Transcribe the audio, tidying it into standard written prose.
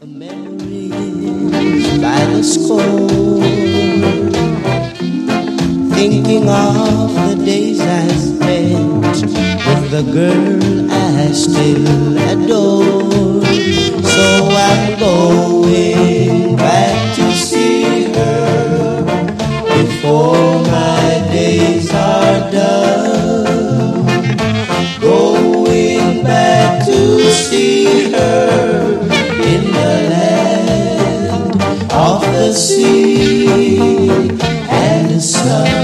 Memories by the score, thinking of the days I spent with the girl I still adore. So I'm going back to see her before my days are done. Going back to see her in the land of the sea and the sun.